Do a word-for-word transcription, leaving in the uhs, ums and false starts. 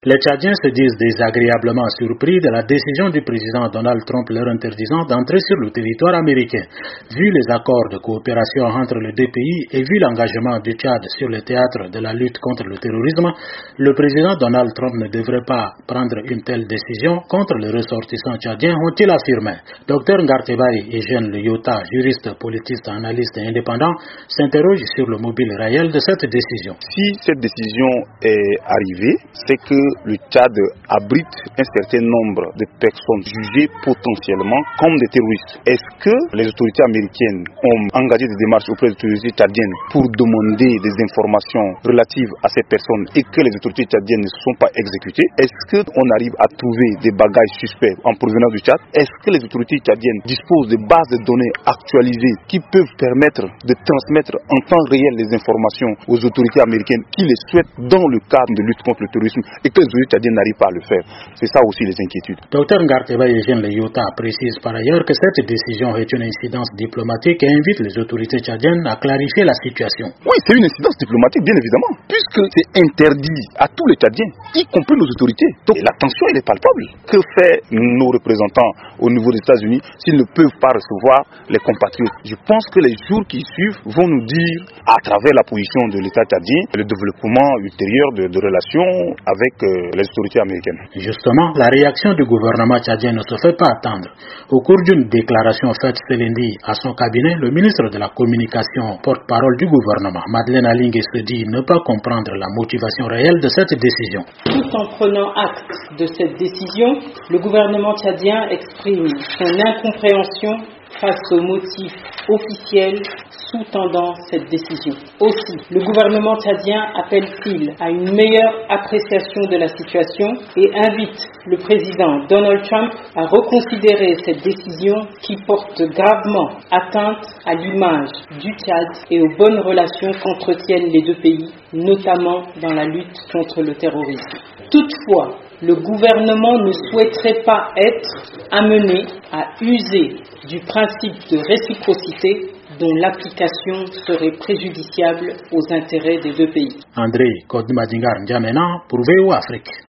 Les Tchadiens se disent désagréablement surpris de la décision du président Donald Trump leur interdisant d'entrer sur le territoire américain. Vu les accords de coopération entre les deux pays et vu l'engagement du Tchad sur le théâtre de la lutte contre le terrorisme, le président Donald Trump ne devrait pas prendre une telle décision contre les ressortissants tchadiens, ont-ils affirmé. Docteur Ngartebari Eugène Leyota, juriste, politiste, analyste et indépendant, s'interroge sur le mobile réel de cette décision. Si cette décision est arrivée, c'est que le Tchad abrite un certain nombre de personnes jugées potentiellement comme des terroristes. Est-ce que les autorités américaines ont engagé des démarches auprès des autorités tchadiennes pour demander des informations relatives à ces personnes et que les autorités tchadiennes ne sont pas exécutées? Est-ce qu'on arrive à trouver des bagages suspects en provenance du Tchad? Est-ce que les autorités tchadiennes disposent de bases de données actualisées qui peuvent permettre de transmettre en temps réel les informations aux autorités américaines qui les souhaitent dans le cadre de lutte contre le terrorisme et que les autorités tchadiennes n'arrivent pas à le faire? C'est ça aussi les inquiétudes. Docteur Ngarteba Eugène Leyota précise par ailleurs que cette décision est une incidence diplomatique et invite les autorités tchadiennes à clarifier la situation. Oui, c'est une incidence diplomatique, bien évidemment, puisque c'est interdit à tous les Tchadiens, y compris nos autorités. Donc la tension, elle est palpable. Que fait nos représentants au niveau des États-Unis s'ils ne peuvent pas recevoir les compatriotes? Je pense que les jours qui suivent vont nous dire, à travers la position de l'État tchadien, le développement ultérieur de, de relations avec euh, les autorités américaines. Justement, la réaction du gouvernement tchadien ne se fait pas attendre. Au cours d'une déclaration faite ce lundi à son cabinet, le ministre de la Communication, porte-parole du gouvernement, Madeleine Alingé, se dit ne pas comprendre la motivation réelle de cette décision. Tout en prenant acte de cette décision, le gouvernement tchadien exprime son incompréhension face aux motifs officiels sous-tendant cette décision. Aussi, le gouvernement tchadien appelle-t-il à une meilleure appréciation de la situation et invite le président Donald Trump à reconsidérer cette décision qui porte gravement atteinte à l'image du Tchad et aux bonnes relations qu'entretiennent les deux pays, notamment dans la lutte contre le terrorisme. Toutefois, le gouvernement ne souhaiterait pas être amené à user du principe de réciprocité dont l'application serait préjudiciable aux intérêts des deux pays. André Kodmadingar N'Djamena pour V O Afrique.